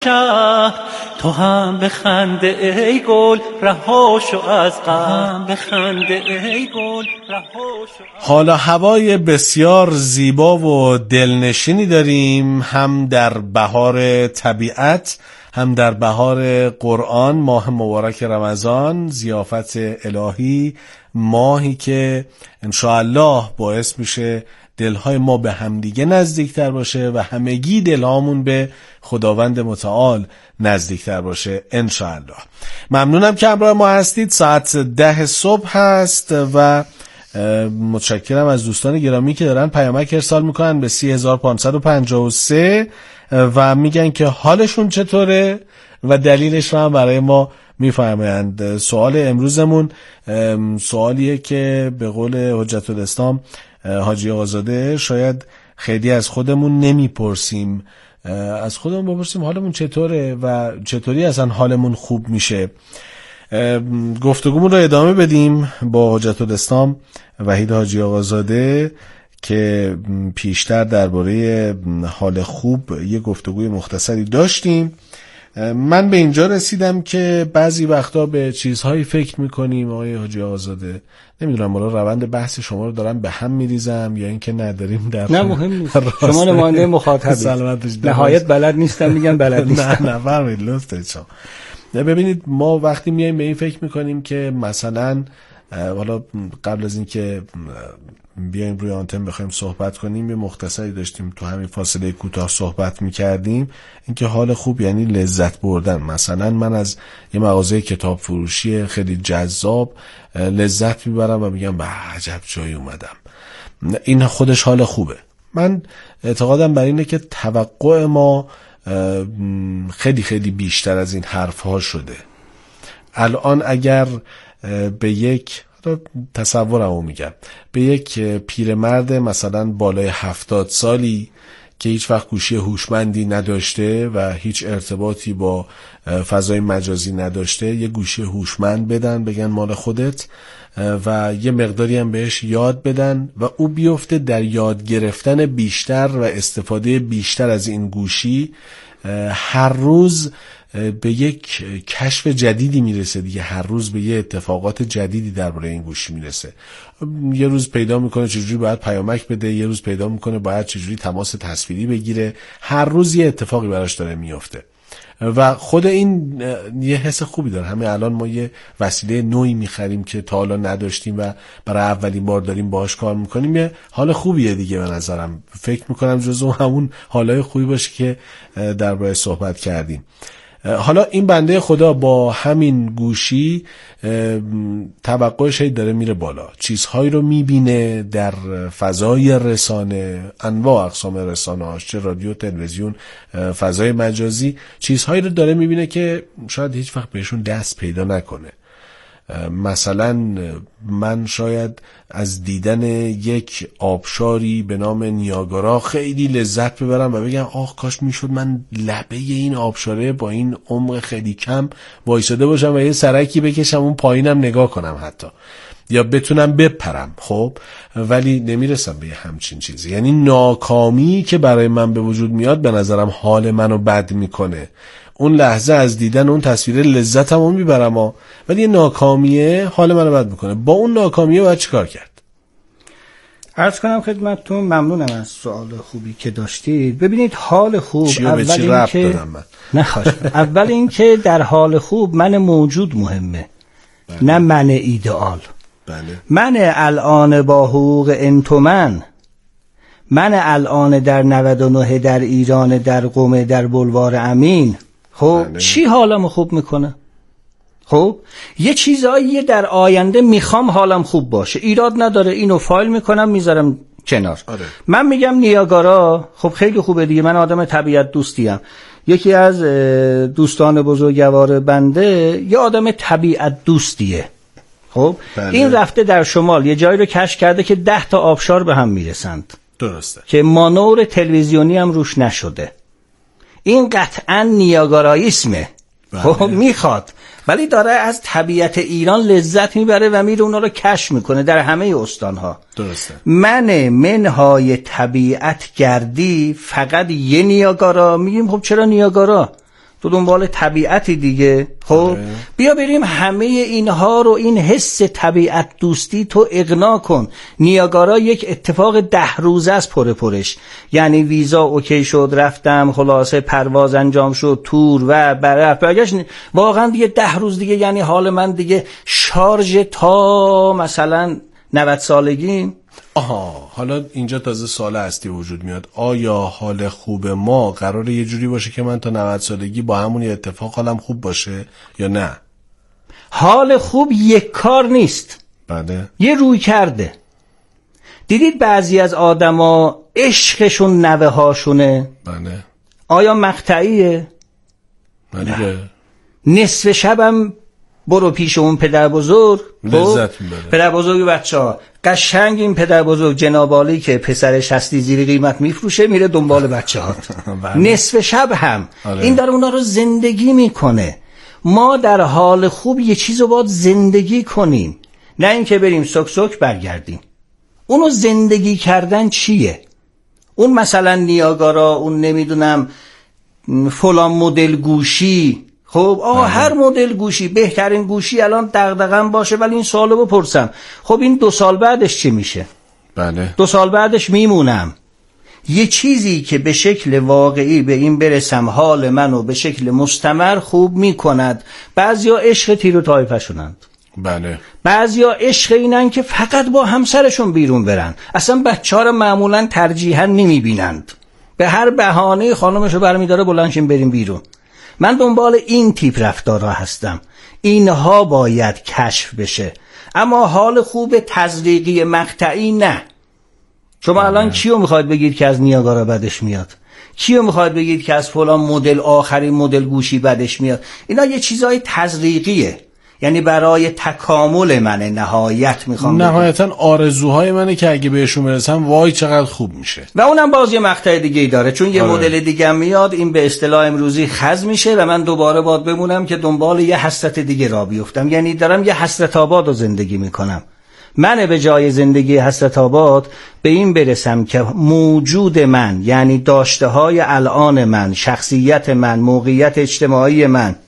شهر، تو هم بخنده ای گل رهاشو از غم، بخنده ای گل رهاشو. حال و هوای بسیار زیبا و دلنشینی داریم، هم در بهار طبیعت، هم در بهار قرآن، ماه مبارک رمضان، ضیافت الهی، ماهی که انشاءالله باعث میشه دلهای ما به همدیگه نزدیکتر باشه و همگی دلهامون به خداوند متعال نزدیکتر باشه انشاءالله. ممنونم که همراه ما هستید. ساعت 10 صبح هست و متشکرم از دوستان گرامی که دارن پیامک ارسال میکنن به 3553 و میگن که حالشون چطوره و دلیلش رو هم برای ما میفرمایند. سوال امروزمون سوالیه که به قول حجت الاسلام حاجی آقازاده شاید خیلی از خودمون نمیپرسیم، از خودمون بپرسیم حالمون چطوره و چطوری اصلا حالمون خوب میشه. گفتگومون رو ادامه بدیم با حجت الاسلام وحید حاجی آقازاده که پیشتر درباره حال خوب یه گفتگوی مختصری داشتیم. من به اینجا رسیدم که بعضی وقتا به چیزهایی فکر میکنیم آقای حاجی آقازاده، نمیدونم حالا روند بحث شما رو دارم به هم میریزم یا اینکه نداریم در نه مهم نیست، شما نماینده مخاطبید، نهایت بلد نیستم میگن بلد نیستم. نه فرمایید لطفت شما. ببینید ما وقتی میایم به این فکر میکنیم که مثلا حالا قبل از اینکه بیایم روی آنتن بخوایم صحبت کنیم یه مختصری داشتیم تو همین فاصله کوتاه صحبت میکردیم، اینکه حال خوب یعنی لذت بردن. مثلا من از یه مغازه کتاب فروشی خیلی جذاب لذت میبرم و میگم به عجب جایی اومدم، این خودش حال خوبه. من اعتقادم بر اینه که توقع ما خیلی خیلی بیشتر از این حرف ها شده. الان اگر به یک تصورمو میگم به یک پیرمرد مثلا بالای 70 سالی که هیچ وقت گوشی هوشمندی نداشته و هیچ ارتباطی با فضای مجازی نداشته یه گوشی هوشمند بدن بگن مال خودت و یه مقداری هم بهش یاد بدن و او بیفته در یاد گرفتن بیشتر و استفاده بیشتر از این گوشی، هر روز به یک کشف جدیدی میرسه دیگه، هر روز به یه اتفاقات جدیدی درباره این گوشی میرسه. یه روز پیدا میکنه چجوری باید پیامک بده، یه روز پیدا میکنه باید چجوری تماس تصویری بگیره، هر روز یه اتفاقی براش داره میفته و خود این یه حس خوبی داره. همین الان ما یه وسیله نوعی میخریم که تا حالا نداشتیم و برای اولین بار داریم باهاش کار میکنیم، یه حال خوبیه دیگه. به نظرم فکر میکنم جزو همون حالای خوبی باشه که درباره صحبت کردیم. حالا این بنده خدا با همین گوشی توقعش داره میره بالا، چیزهایی رو میبینه در فضای رسانه، انواع اقسام رسانه هاش، چه رادیو، تلویزیون، فضای مجازی، چیزهایی رو داره میبینه که شاید هیچ وقت بهشون دست پیدا نکنه. مثلا من شاید از دیدن یک آبشاری به نام نیاگارا خیلی لذت ببرم و بگم آخ کاش میشد من لبه این آبشاره با این عمق خیلی کم وایساده باشم و یه سرکی بکشم اون پایینم نگاه کنم حتی، یا بتونم بپرم. خب ولی نمیرسم به همچین چیزی. یعنی ناکامی که برای من به وجود میاد به نظرم حال منو بد میکنه. اون لحظه از دیدن اون تصویر لذتم رو میبرم ولی یه ناکامیه حال منو بد میکنه. با اون ناکامیه باید چی کار کرد؟ عرض کنم خدمتتون ممنونم از سوال خوبی که داشتید. ببینید حال خوب اول این که در حال خوب من موجود مهمه، بله. نه من ایدئال. بله. من الان با حقوق انتومن، من الان در 99 در ایران در قم در بلوار امین، خب بله. چی حالم خوب میکنه؟ خب یه چیزایی در آینده میخوام حالم خوب باشه، ایراد نداره، اینو فایل میکنم میذارم کنار. آره. من میگم نیاگارا، خب خیلی خوبه دیگه، من آدم طبیعت دوستیم. یکی از دوستان بزرگوار بنده یه آدم طبیعت دوستیه. خب بله. این رفته در شمال یه جایی رو کشف کرده که 10 تا آبشار به هم میرسند، درسته، که مانور تلویزیونی هم روش نشده. این قطعا نیاگاراییسمه. خب میخواد، ولی داره از طبیعت ایران لذت میبره و میره اونا رو کشف میکنه در همه استانها. درسته. منهای طبیعت گردی فقط یه نیاگارا. میگیم خب چرا نیاگارا؟ تو دنبال طبیعتی دیگه. خب بیا بریم همه اینها رو، این حس طبیعت دوستی تو اقناع کن. نیاگارا یک اتفاق 10 روزه است پرش، یعنی ویزا اوکی شد، رفتم، خلاصه پرواز انجام شد، تور و برگشت. واقعا دیگه 10 روز دیگه، یعنی حال من دیگه شارژ تا مثلا 90 سالگی. حالا اینجا تازه سوال هستی وجود میاد، آیا حال خوب ما قراره یه جوری باشه که من تا 90 سالگی با همون یه اتفاق حالم خوب باشه یا نه؟ حال خوب یک کار نیست. بله. یه روی کرده. دیدید بعضی از آدما عشقشون نوه هاشونه. بله. آیا مقطعیه؟ بله. نصف شبم برو پیش اون پدر بزرگ، لذت میبره. پدر بزرگ بچه‌ها قشنگ، این پدر بزرگ جنابالی که پسرش هستی زیر قیمت میفروشه، میره دنبال بچه‌ها. نصف شب هم این در اونا رو زندگی میکنه. ما در حال خوب یه چیزو باید زندگی کنیم، نه اینکه بریم سک سک برگردیم. اونو زندگی کردن چیه؟ اون مثلا نیاگارا، اون نمیدونم فلان مدل گوشی. خب هر مدل گوشی، بهترین گوشی الان دغدغه‌ام باشه، ولی این سوالو بپرسم، خب این 2 سال بعدش چی میشه؟ بله. 2 سال بعدش میمونم. یه چیزی که به شکل واقعی به این برسم حال منو به شکل مستمر خوب میکند. بعضیا عشق تیر و طایفشونند. بله. بعضیا عشق اینن که فقط با همسرشون بیرون برن، اصلا بچه‌ها رو معمولا ترجیحاً نمیبینند، به هر بهانه خانمشو برمی‌داره بلندشین بریم بیرون. من دنبال این تیپ رفتارها هستم. اینها باید کشف بشه، اما حال خوب تزریقی مقطعی نه. شما الان کیو میخواید بگید که از نیاگارا بدش میاد؟ کیو میخواید بگید که از فلان مدل آخرین مدل گوشی بدش میاد؟ اینا یه چیزای تزریقیه، یعنی برای تکامل منه، نهایت میخوام نهایتا آرزوهای منه که اگه بهشون برسم وای چقدر خوب میشه. و اونم باز یه مقطع دیگه ای داره، چون یه مدل دیگه میاد، این به اصطلاح امروزی خز میشه و من دوباره باید بمونم که دنبال یه حسرت دیگه را بیفتم. یعنی دارم یه حسرت آباد رو زندگی میکنم. من به جای زندگی حسرت آباد به این برسم که موجود من، یعنی داشته های الان من، شخصیت من، موقعیت اجتماعی من،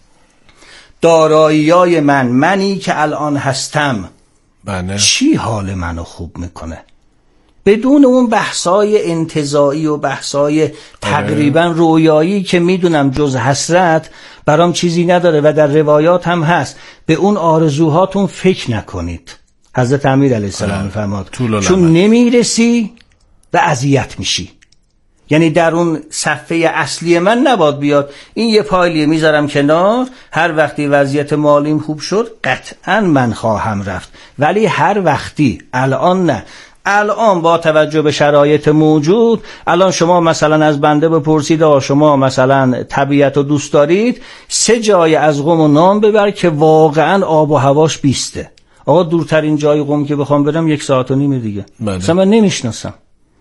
دارایی‌های من، منی که الان هستم، بله. چی حال منو خوب میکنه؟ بدون اون بحثای انتزاعی و بحثای تقریبا رویایی که میدونم جز حسرت برام چیزی نداره و در روایات هم هست. به اون آرزوهاتون فکر نکنید. حضرت امیر علیه السلام میفرماد چون نمیرسی و اذیت میشی. یعنی در اون صفحه اصلی من نباید بیاد. این یه پایلیه میذارم کنار، هر وقتی وضعیت مالیم خوب شد قطعا من خواهم رفت، ولی هر وقتی، الان نه. الان با توجه به شرایط موجود، الان شما مثلا از بنده بپرسید شما مثلا طبیعت رو دوست دارید، 3 جای از قم و نام ببر که واقعا آب و هواش بیسته. آقا دورترین جای قم که بخوام برم 1.5 ساعت دیگه. مثلا من نمیشناسم.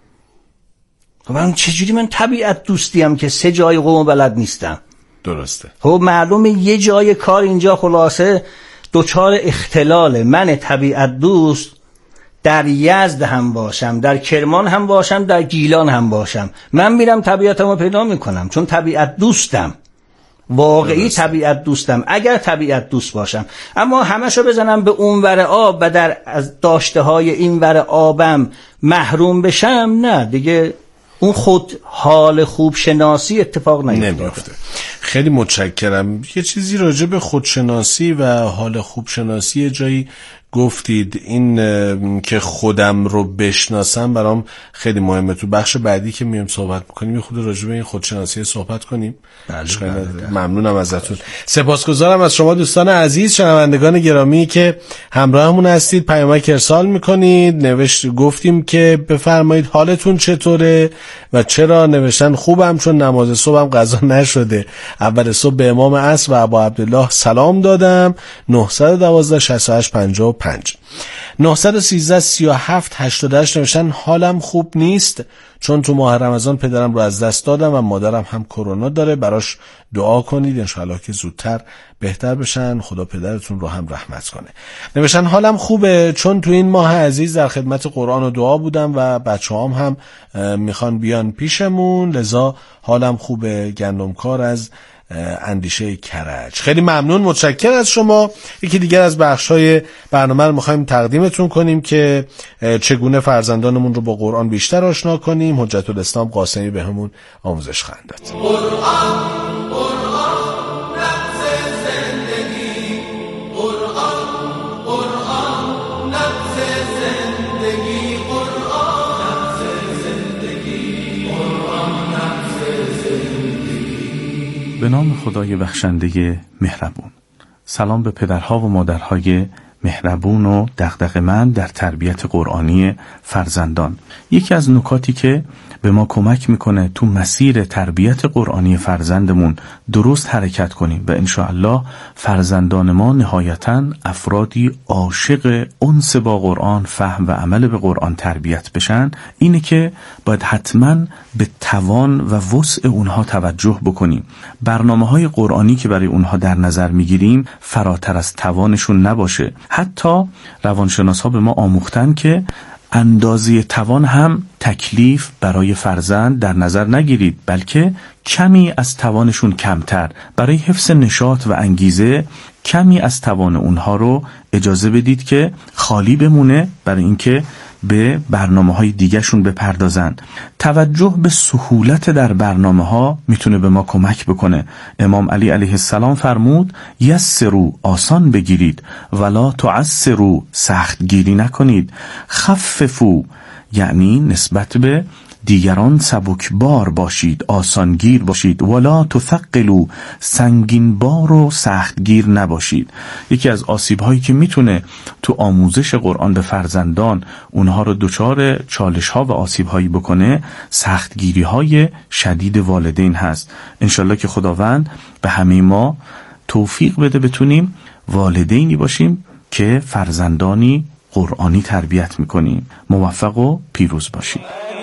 من چجوری من طبیعت دوستیم که 3 جای قم بلد نیستم؟ درسته. خب معلومه یه جای کار اینجا خلاصه دوچار اختلاله. من طبیعت دوست در یزد هم باشم، در کرمان هم باشم، در گیلان هم باشم، من میرم طبیعتمو پیدا میکنم، چون طبیعت دوستم، واقعی طبیعت دوستم اگر طبیعت دوست باشم. اما همشو بزنم به اونور آب و در از داشته های اینور آبم محروم بشم، نه دیگه اون خود حال خوب شناسی اتفاق نمیفته. خیلی متشکرم. یه چیزی راجع به خودشناسی و حال خوب شناسی جایی گفتید، این که خودم رو بشناسم برام خیلی مهمه. تو بخش بعدی که میام صحبت میکنیم یه خود راجع به این خودشناسی صحبت کنیم. بله. ممنونم ازتون. سپاسگزارم از شما دوستان عزیز، شنوندگان گرامی که همراهمون هستید، پیامک ارسال میکنید. گفتیم که بفرمایید حالتون چطوره و چرا. نوشتن خوبم چون نماز صبحم قضا نشده، اول صبح به امام عصر و ابا عبدالله سلام دادم. 912 68 55 913 37 88 نوشتن حالم خوب نیست چون تو ماه رمضان پدرم رو از دست دادم و مادرم هم کرونا داره، براش دعا کنید انشاءالله که زودتر بهتر بشن، خدا پدرتون رو هم رحمت کنه. نوشتن حالم خوبه چون تو این ماه عزیز در خدمت قرآن و دعا بودم و بچه‌هام هم میخوان بیان پیشمون، لذا حالم خوبه. گندمکار از اندیشه کرج. خیلی ممنون، متشکرم از شما. یکی دیگر از بخش‌های برنامه رو می‌خوایم تقدیمتون کنیم که چگونه فرزندانمون رو با قرآن بیشتر آشنا کنیم. حجت الاسلام قاسمی بهمون آموزش خواهند داد. به نام خدای بخشنده مهربون. سلام به پدرها و مادرهای مهربون و دغدغه‌مند در تربیت قرآنی فرزندان. یکی از نکاتی که به ما کمک میکنه تو مسیر تربیت قرآنی فرزندمون درست حرکت کنیم و انشاءالله فرزندان ما نهایتاً افرادی عاشق انس با قرآن، فهم و عمل به قرآن تربیت بشن، اینه که باید حتماً به توان و وسع اونها توجه بکنیم. برنامه‌های قرآنی که برای اونها در نظر میگیریم فراتر از توانشون نباشه. حتی روانشناس‌ها به ما آموختن که اندازه توان هم تکلیف برای فرزند در نظر نگیرید، بلکه کمی از توانشون کمتر، برای حفظ نشاط و انگیزه کمی از توان اونها رو اجازه بدید که خالی بمونه برای اینکه به برنامه‌های دیگه‌شون بپردازن. توجه به سهولت در برنامه‌ها میتونه به ما کمک بکنه. امام علی علیه السلام فرمود یسروا، آسان بگیرید، ولا تعسروا، سخت گیری نکنید. خففوا، یعنی نسبت به دیگران سبکبار باشید، آسانگیر باشید. ولا تثقلوا، سنگین بار و سختگیر نباشید. یکی از آسیب‌هایی که میتونه تو آموزش قرآن به فرزندان اونها رو دچار چالش‌ها و آسیب‌هایی بکنه، سختگیری‌های شدید والدین هست. انشالله که خداوند به همه ما توفیق بده بتونیم والدینی باشیم که فرزندانی قرآنی تربیت میکنیم. موفق و پیروز باشید.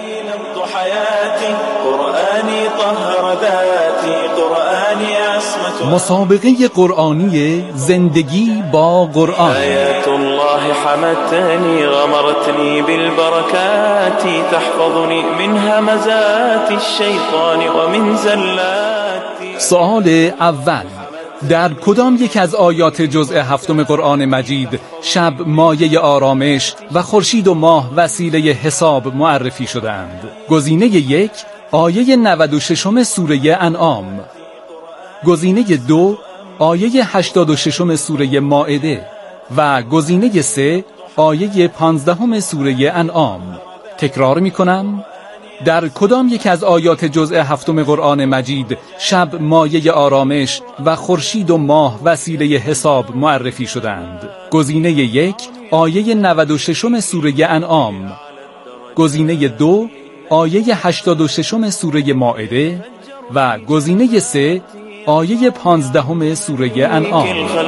مسابقه قرآنی زندگی با قرآن. آیات الله حمتنی غمرتنی بالبرکات تحفظنی من همزات الشیطان و من زلات. سوال اول: در کدام یک از آیات جزء 7 قرآن مجید شب مایه آرامش و خورشید و ماه وسیله حساب معرفی شدند؟ گزینه 1 آیه 96 سوره انعام، گزینه 2 آیه 86 سوره مائده و گزینه 3 آیه 15 سوره انعام. تکرار می کنم: در کدام یک از آیات جزء 7 قرآن مجید شب مایه آرامش و خورشید و ماه وسیله حساب معرفی شدند؟ گزینه 1 آیه 96 سوره انعام، گزینه 2 آیه 86 سوره مائده و گزینه 3 آیه 15 سوره انعام.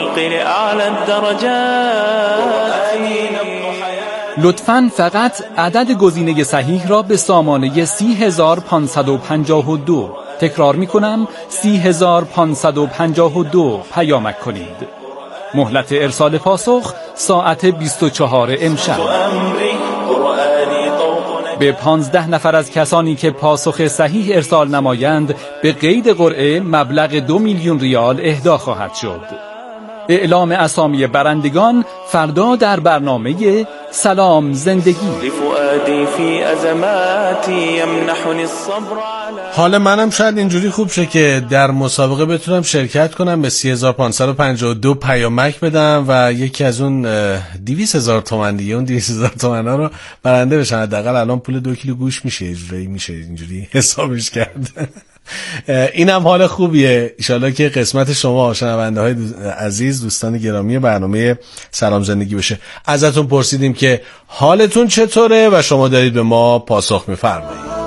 لطفاً فقط عدد گزینه صحیح را به سامانه 30552 تکرار می کنم 30552 پیامک کنید. مهلت ارسال پاسخ ساعت 24 امشب. به 15 نفر از کسانی که پاسخ صحیح ارسال نمایند به قید قرعه مبلغ 2 میلیون ریال اهدا خواهد شد. اعلام اسامی برندگان فردا در برنامه سلام زندگی. حال منم شاید اینجوری خوب شه که در مسابقه بتونم شرکت کنم، به 3552 پیامک بدم و یکی از اون 200,000 تومان دیگه، اون 200,000 تومان ها رو برنده بشن. حداقل الان پول 2 کیلو گوش میشه، اینجوری حسابش کرد. اینم حال خوبیه. انشالله که قسمت شما شنونده های عزیز، دوستان گرامی برنامه سلام زندگی بشه. ازتون پرسیدیم که حالتون چطوره و شما دارید به ما پاسخ میفرمایید.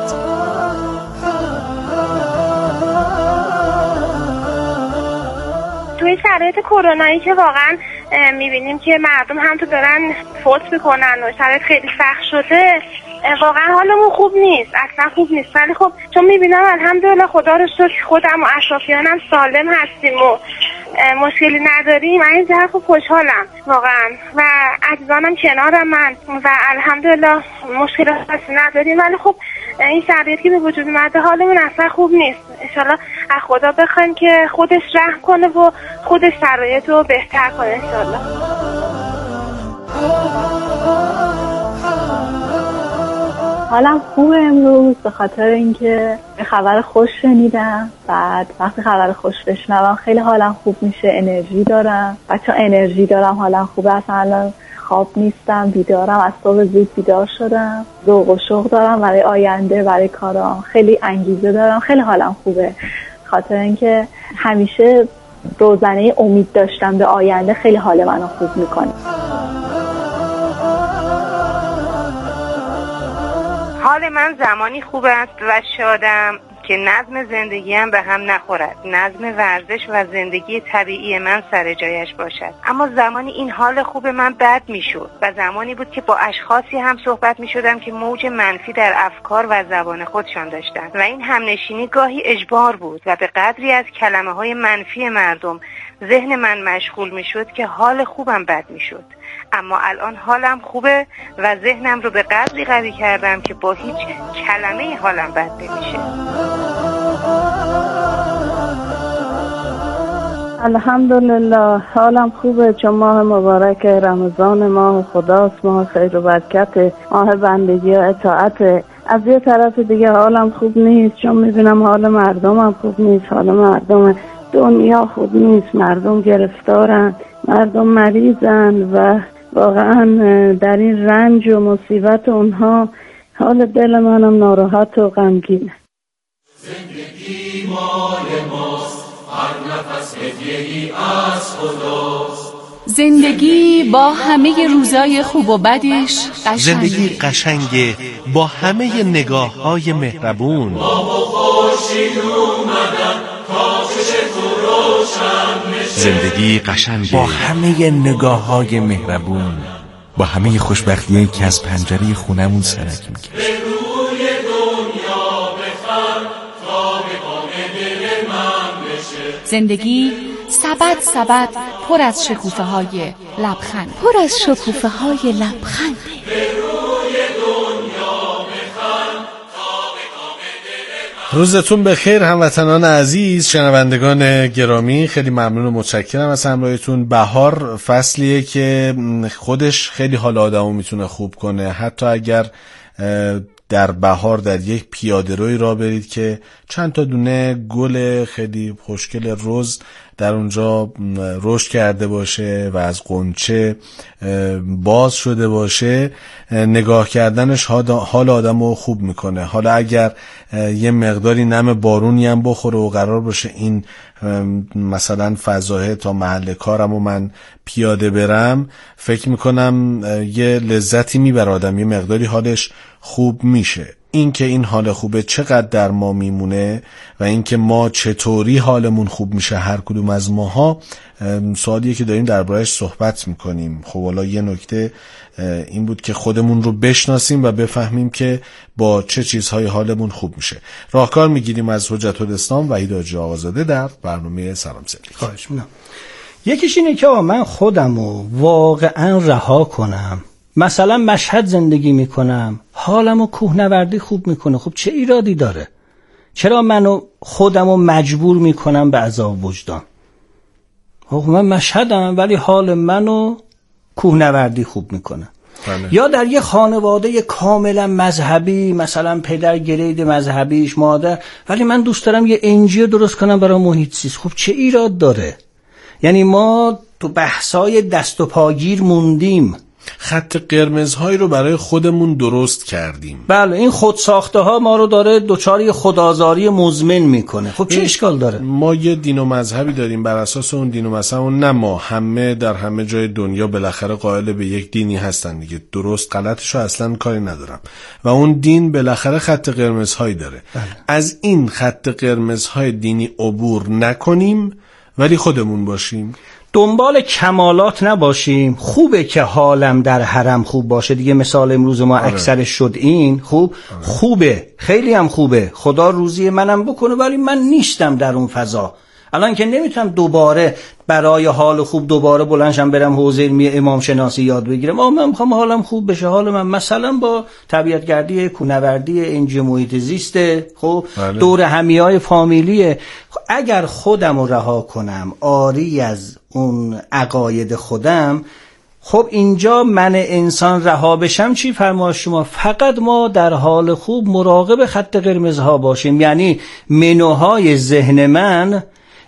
توی شرایط کرونایی که واقعا میبینیم که مردم هم تو دارن فوت میکنن و شرایط خیلی سخت شده، واقعا حالمون خوب نیست، اصلا خوب نیست. ولی خب چون میبینم الحمدلله خدا رو شکر خودم و اطرافیانم سالم هستیم و مشکلی نداریم، من این جهت خوب خوشحالم واقعا و عزیزانم کنارم من و الحمدلله مشکلی نداریم. ولی خب این شرایطی که به وجود اومده حالمون اصلا خوب نیست. انشالله از خدا بخوایم که خودش رحم کنه و خودش شرایط رو بهتر کنه انشالله. حالم خوبه امروز به خاطر اینکه خبر خوش شنیدم. بعد وقتی خبر خوش بشنوم خیلی حالم خوب میشه، انرژی دارم. بچه انرژی دارم، حالم خوبه. اصلا الان خواب نیستم، بیدارم، از صبح زود بیدار شدم. ذوق و شوق دارم برای آینده، برای کارام. خیلی انگیزه دارم، خیلی حالم خوبه. خاطر اینکه همیشه روزنه امید داشتم به آینده، خیلی حال منو خوب میکنه. حال من زمانی خوب است و شادم که نظم زندگیم به هم نخورد، نظم ورزش و زندگی طبیعی من سر جایش باشد. اما زمانی این حال خوب من بد میشد و زمانی بود که با اشخاصی هم صحبت میشدم که موج منفی در افکار و زبان خودشان داشتند و این همنشینی گاهی اجبار بود و به قدری از کلمه های منفی مردم ذهن من مشغول میشد که حال خوبم بد میشد. اما الان حالم خوبه و ذهنم رو به قدری قوی کردم که با هیچ کلمه حالم بد نمیشه. الحمدلله حالم خوبه، چون ماه مبارک رمضان ماه خداست، ماه خیر و برکت، ماه بندگی و اطاعت. از یه طرف دیگه حالم خوب نیست، چون میبینم حال مردمم خوب نیست. حال مردم دنیا خوب نیست، مردم گرفتارن، مردم مریضن و واقعا در این رنج و مصیبت اونها حال دل منم ناراحت و غمگینه. زندگی مال ماست، هر نفس هدیه‌ای از خداست. زندگی با همه روزای خوب و بدش قشنگه. زندگی قشنگه با همه نگاه‌های مهربون. ما خورشید اومدن تا چشم تو روشن بشه. زندگی قشنگه با همه نگاه‌های مهربون، با همه خوشبختیایی که از پنجره خونمون سرک می‌کشه. به روی دنیا بخر تا به قام دل من بشه. زندگی سبد پر از شکوفه های لبخند، پر از شکوفه های لبخند. به روی دنیا بخر تا به قام دل من. روزتون بخیر هموطنان عزیز، شنوندگان گرامی، خیلی ممنون و متشکرم از همراهیتون. بهار فصلیه که خودش خیلی حال آدمو میتونه خوب کنه. حتی اگر در بهار در یک پیاده‌روی راه برید که چند تا دونه گل خیلی خوشگل رز در اونجا رشد کرده باشه و از غنچه باز شده باشه، نگاه کردنش حال آدمو خوب میکنه. حالا اگر یه مقداری نم بارونی هم بخوره و قرار باشه این مثلا فضاها تا محل کارم و من پیاده برم، فکر میکنم یه لذتی میبره آدم، یه مقداری حالش خوب میشه. این که این حال خوبه چقدر در ما میمونه و این که ما چطوری حالمون خوب میشه هر کدوم از ماها، سوالیه که داریم درباره‌اش صحبت میکنیم. خب حالا یه نکته این بود که خودمون رو بشناسیم و بفهمیم که با چه چیزهای حالمون خوب میشه. راهکار میگیریم از حجت الاسلام وحید حاجی آقازاده در برنامه سلام زندگی. خواهش می‌کنم. یکیش اینه که من خودمو واقعا رها کنم. مثلا مشهد زندگی میکنم، حالمو کوهنوردی خوب میکنه، خب چه ایرادی داره؟ چرا منو خودمو مجبور میکنم به عذاب وجدان؟ خب من مشهدم ولی حال منو کوهنوردی خوب میکنه. یا در یه خانواده کاملا مذهبی، مثلا پدر گرید مذهبیش، مادر، ولی من دوست دارم یه انجیو درست کنم برای محیط زیست. خب چه ایراد داره؟ یعنی ما تو بحثای دست و پاگیر موندیم، خط قرمزهایی رو برای خودمون درست کردیم. بله، این خودساخته ها ما رو داره دوچاری خودآزاری مزمن میکنه. خب چه اشکال داره؟ ما یه دین و مذهبی داریم، بر اساس اون دین و مذهب، نه ما همه در همه جای دنیا بالاخره قائل به یک دینی هستن دیگه. درست غلطشو اصلا کاری ندارم و اون دین بالاخره خط قرمزهایی داره. از این خط قرمزهای دینی عبور نکنیم ولی خودمون باشیم، دنبال کمالات نباشیم. خوبه که حالم در حرم خوب باشه دیگه، مثال امروز ما اکثرش شد این. خوبه، خیلی هم خوبه، خدا روزی منم بکنه، ولی من نیستم در اون فضا. الان که نمیتونم دوباره برای حال خوب دوباره بلندشم برم حوزه علمی امام شناسی یاد بگیرم. من میخوام حالم خوب بشه، حال من مثلا با طبیعت گردی، کوهنوردی، انرژی محیط زیست، خب دور همیای فامیلیه. اگر خودم رو رها کنم آری از اون عقاید خودم، خب اینجا من انسان رها بشم چی فرمایش شما؟ فقط ما در حال خوب مراقب خط قرمزها باشیم، یعنی منوهای ذهن من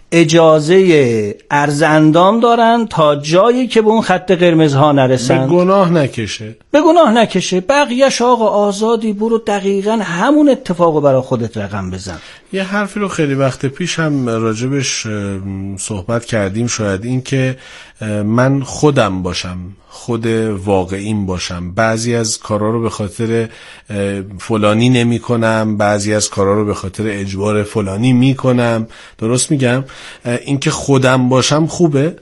اجازه عرض اندام دارن تا جایی که به اون خط قرمزها نرسن، به گناه نکشه. بقیه‌اش آقا آزادی، برو دقیقاً همون اتفاقو برای خودت رقم بزن. یه حرفی رو خیلی وقت پیش هم راجبش صحبت کردیم، شاید این که من خودم باشم، خود واقعیم باشم. بعضی از کارا رو به خاطر فلانی نمی کنم، بعضی از کارا رو به خاطر اجبار فلانی می کنم. درست میگم؟ این که خودم باشم خوبه؟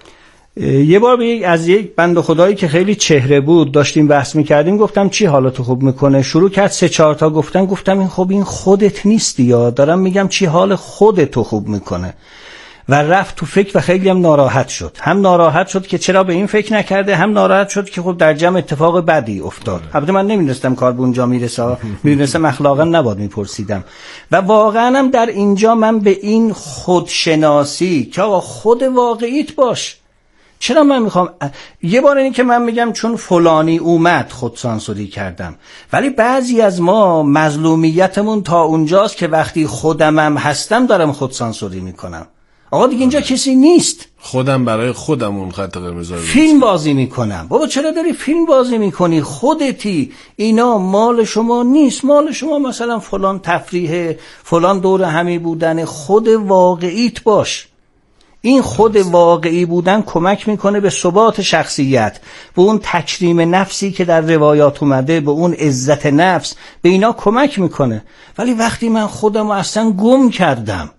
یه بار از یک بنده خدایی که خیلی چهره بود داشتیم بحث میکردیم، گفتم چی حالتو خوب میکنه؟ شروع کرد 3-4 تا گفتم این خودت نیستی، یا دارم میگم چی حال خودتو خوب میکنه. و رفت تو فکر و خیلی هم ناراحت شد. هم ناراحت شد که چرا به این فکر نکرده، هم ناراحت شد که خب در جمع اتفاق بدی افتاد. البته من نمیدونستم کار به اونجا میرسه، میدونستم اخلاقا نباید میپرسیدم. و واقعا هم در اینجا من به این خودشناسی که آقا خود واقعیت باش. چرا من میخوام یه بار اینی که من میگم چون فلانی اومد خودسانسوری کردم، ولی بعضی از ما مظلومیتمون تا اونجاست که وقتی خودمم هستم دارم خودسانسوری میکنم. آقا دیگه اینجا کسی نیست، خودم برای خودم اون خط قرمز رو فیلم بازی میکنم. بابا چرا داری فیلم بازی میکنی؟ خودتی، اینا مال شما نیست. مال شما مثلا فلان تفریح، فلان دور همی بودن. خود واقعیت باش. این خود واقعی بودن کمک میکنه به ثبات شخصیت، به اون تکریم نفسی که در روایات اومده، به اون عزت نفس، به اینا کمک میکنه. ولی وقتی من خودم اصلا گم کردم،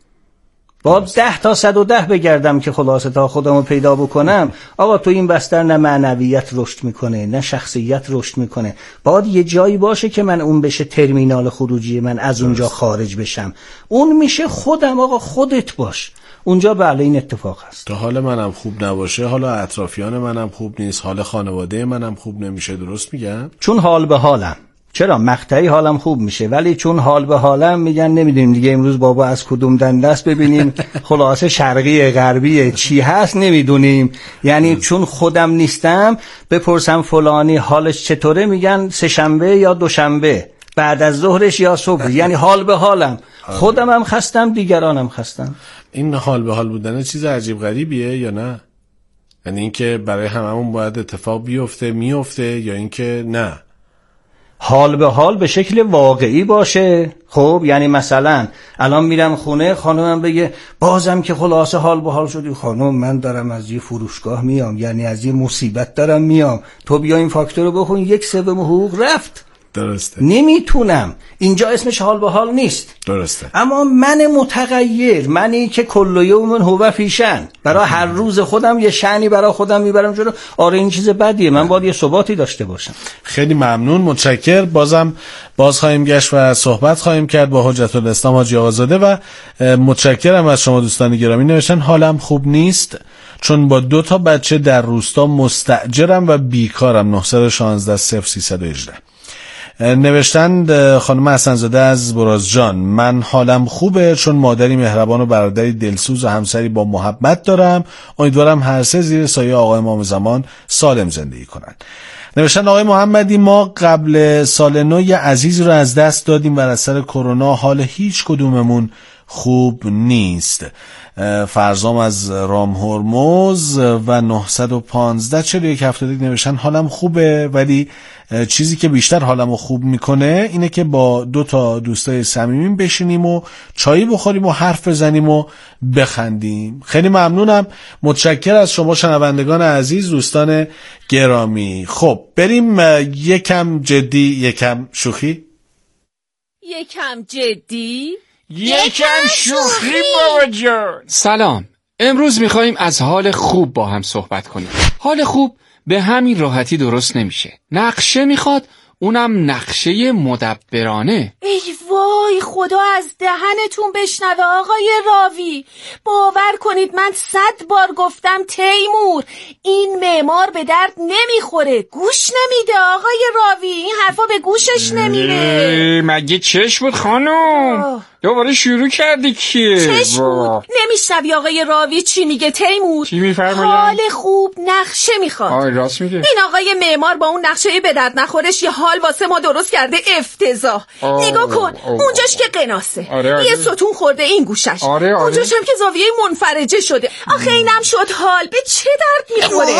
باید 10 تا 110 بگردم که خلاصه تا خودمو پیدا بکنم. آقا تو این بستر نه معنویت رشد میکنه نه شخصیت رشد میکنه. باید یه جایی باشه که من اون بشه ترمینال خروجی من، از اونجا خارج بشم. اون میشه خودم. آقا خودت باش. اونجا بله این اتفاق هست. تا حال منم خوب نباشه، حالا اطرافیان منم خوب نیست، حال خانواده منم خوب نمیشه. درست میگم؟ چون حال به حالم. چرا مقطعی حالم خوب میشه، ولی چون حال به حالم میگن نمیدونیم دیگه امروز بابا از کدوم دنده است، ببینیم خلاصه شرقی غربی چی هست نمیدونیم. یعنی چون خودم نیستم بپرسم فلانی حالش چطوره، میگن 3 شنبه یا 2 شنبه بعد از ظهرش یا صبح. یعنی حال به حالم. خودم هم خستم، دیگرانم خستم. این حال به حال بودن چیز عجیب غریبیه یا نه؟ یعنی اینکه برای هممون باید اتفاق میفته یا اینکه نه؟ حال به حال به شکل واقعی باشه. خب یعنی مثلا الان میرم خونه، خانومم بگه بازم که خلاصه حال به حال شدی. خانوم من دارم از یه فروشگاه میام، یعنی از یه مصیبت دارم میام، تو بیا این فاکتور رو بخون، 1/3 حقوق رفت. درسته. نمیتونم. اینجا اسمش حال به حال نیست. درسته. اما من متغیر، منی که کل یوم هو فیشن، برای هر روز خودم یه شأنی برای خودم میبرم جلو. آره این چیز بدیه، من باید یه ثباتی داشته باشم. خیلی ممنون، متشکر. باز خواهیم گشت و صحبت خواهیم کرد با حجت الاسلام حاجی آقازاده. و متشکرم از شما دوستان گرامی. نوشتن حالم خوب نیست چون با 2 تا بچه در روستا مستاجرم و بیکارم. 916 0318. نوشتند خانم حسنزاده از برازجان، من حالم خوبه چون مادری مهربان و برادری دلسوز و همسری با محبت دارم. امیدوارم هر 3 زیر سایه آقای امام زمان سالم زندگی کنن. نوشتند آقای محمدی، ما قبل سال نو یه عزیز رو از دست دادیم و از سر کرونا حال هیچ کدوممون خوب نیست. فرزام از رام هرمز و 915 4172 نوشتن حالم خوبه، ولی چیزی که بیشتر حالمو خوب میکنه اینه که با 2 تا دوستای صمیمیم بشینیم و چایی بخوریم و حرف بزنیم و بخندیم. خیلی ممنونم، متشکر از شما شنوندگان عزیز، دوستان گرامی. خب بریم یکم جدی یکم شوخی. یکم جدی یکم شوخی بابا جان. سلام، امروز میخواییم از حال خوب با هم صحبت کنیم. حال خوب به همین راحتی درست نمیشه. نقشه میخواد، اونم نقشه مدبرانه. ای وای خدا از دهنتون بشنوه آقای راوی. باور کنید من 100 بار گفتم تیمور این معمار به درد نمیخوره، گوش نمیده آقای راوی، این حرفا به گوشش نمیره. مگه چش بود خانم؟ دوباره شروع کردی که چش بود. نمیشنوی آقای راوی چی میگه تیمور؟ چی میفرمایه؟ حال خوب نقشه میخواد. راست میگه. این آقای معمار با اون نقشه به درد نخورش یه حال واسه ما درست کرده افتضاح. نگاه کن اونجاش که قناسه. یه ستون خورده این گوشش. اونجاش هم که زاویه منفرجه شده. آخه اینم شد حال. به چه درد میخوره؟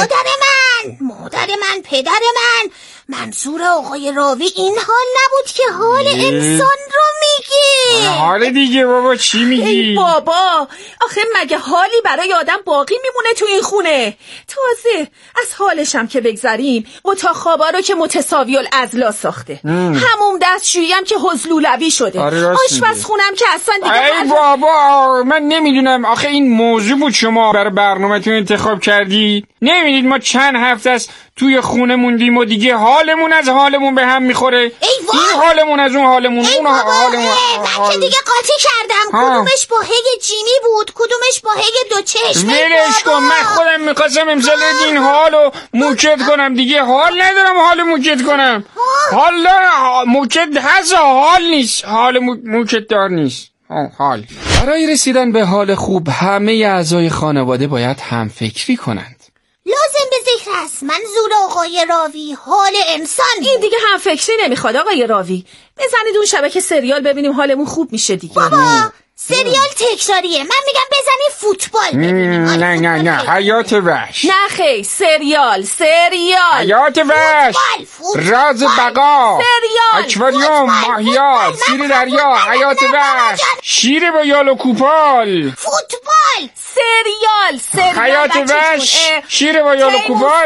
مادر من پدر من، منظور آقای راوی این حال نبود که حال انسان رو میگه. حال دیگه بابا چی میگی؟ ای بابا آخه مگه حالی برای آدم باقی میمونه تو این خونه؟ تازه از حالش هم که بگذریم اتاق خوابا رو که متساوی الاضلاع ساخته، همون دستشویی هم که حزلولوی شده، آشپزخونم که اصلا دیگه ای بابا من نمیدونم. آخه این موضوع بود شما برای برنامه‌تون انتخاب کردید؟ نمیدید ما چند هفته است توی خونه موندیم و دیگه حالمون از حالمون به هم میخوره. این حالمون از اون حالمون، اون حالمون. من که دیگه قاطی کردم. کدومش با هی جیمی بود، کدومش با هی دو چشم. ولش کن، من خودم میخواستم امسال این حالو موکت کنم، دیگه حال ندارم حالو موکت کنم. حال موکت هست، حال نیست. حال موکت دار نیست. حال. برای رسیدن به حال خوب همه اعضای خانواده باید همفکری کنند. لازم به ذکر است منظور آقای راوی حال انسان. این دیگه هم فکری نمیخواد آقای راوی. بزنید اون شبکه سریال ببینیم حالمون خوب میشه دیگه. بابا سریال تکراریه، من میگم بزنید فوتبال ببینیم. نه حیات وحش. نه خیر سریال حیات وحش، راز بقا، اکواریوم، ماهیات، سیر دریا، حیات وحش، شیر با یال و کوپال، فوتبال، سریال حیات وحش، شیر با یال و کوپال،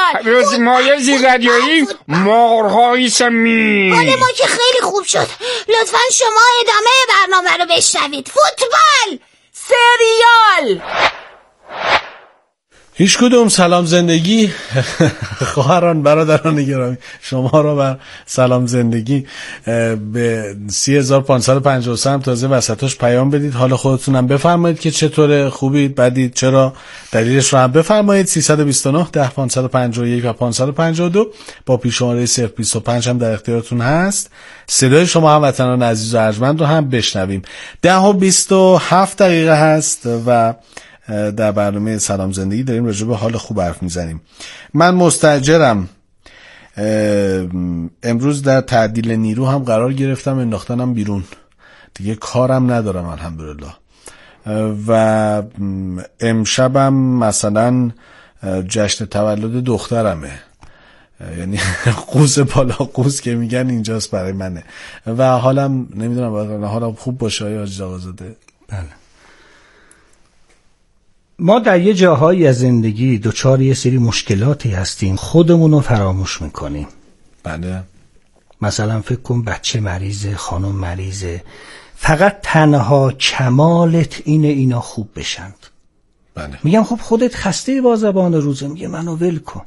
مایه زیردریایی، مارهای سمی. حال ما که خیلی خوب شد. لطفا شما ادامه برنامه رو بشنوید. فوتبال، سریال. هیچ کدوم. سلام زندگی. خواهران برادران گرامی، شما را بر سلام زندگی به 3553 هم تازه وسطاش پیام بدید، حال خودتونم بفرمایید که چطوره، خوبید، بدید، چرا، دلیلش رو هم بفرمایید. 329 10 551 و 552 با پیش‌شماره 025 هم در اختیارتون هست. صدای شما هموطنان عزیز و ارجمند رو هم بشنویم. 10:27 هست و در برنامه سلام زندگی داریم راجع به حال خوب حرف میزنیم. من مستاجرم، امروز در تعدیل نیرو هم قرار گرفتم، انداختنم بیرون دیگه، کارم ندارم الحمدلله. و امشبم مثلا جشن تولد دخترمه، یعنی قوس بالا قوس که میگن اینجاست برای منه و حالم نمیدونم حالم خوب باشه. آیا حاج آقازاده؟ بله. ما در یه جاهایی از زندگی دچار یه سری مشکلاتی هستیم، خودمون رو فراموش میکنیم. بله. مثلا فکر کن بچه مریضه، خانم مریضه، فقط تنها کمالت اینه اینا خوب بشند. بله. میگم خب خودت خسته با زبان روزه، میگه منو ول کن.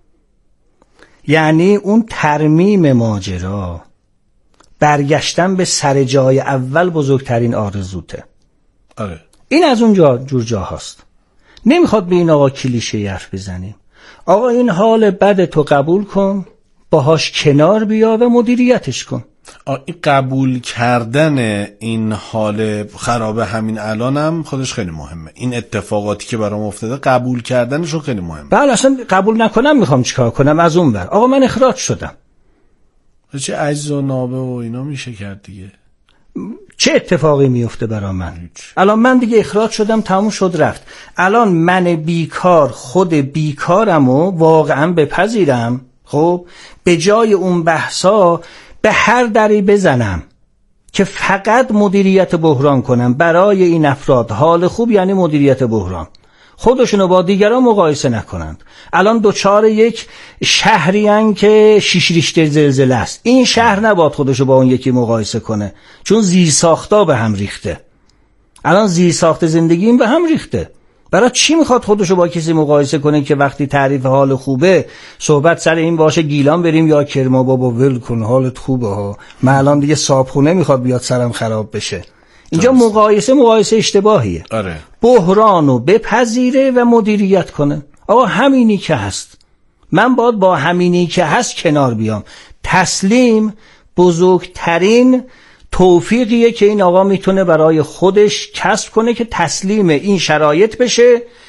یعنی اون ترمیم ماجرا، برگشتن به سر جای اول بزرگترین آرزوته. آره. این از اون جور جاهاست. نمیخواد به این آقا کلیشه حرف بزنیم. آقا این حال بد تو قبول کن، باهاش کنار بیا و مدیریتش کن. این قبول کردن این حال خراب همین الانم خودش خیلی مهمه. این اتفاقاتی که برام افتاده قبول کردنشون خیلی مهمه. بله اصلا قبول نکنم میخوام چیکار کنم از اون ور. آقا من اخراج شدم. چه عجز و نابه و اینا میشه کرد دیگه. چه اتفاقی میفته برای من؟ الان من دیگه اخراج شدم، تموم شد رفت. الان من بیکار خود بیکارمو واقعا بپذیرم، خب به جای اون بحثا به هر دری بزنم که فقط مدیریت بحران کنم برای این افراد. حال خوب یعنی مدیریت بحران، خودشونو با دیگران مقایسه نکنند. الان دوچار یک شهریان که 6 ریشتر زلزله است. این شهر نباید خودشو با اون یکی مقایسه کنه، چون زیرساختا به هم ریخته. الان زیرساخت زندگیم به هم ریخته. برای چی میخواد خودشو با کسی مقایسه کنه که وقتی تعریف حال خوبه صحبت سر این باشه گیلان بریم یا کرما بابا ول کن حالت خوبه ها، من الان دیگه صابخونه میخواد بیاد سرم خراب بشه. اینجا مقایسه اشتباهیه. آره. بحرانو بپذیره و مدیریت کنه. آقا همینی که هست، من باید با همینی که هست کنار بیام. تسلیم بزرگترین توفیقیه که این آقا میتونه برای خودش کسب کنه که تسلیم این شرایط بشه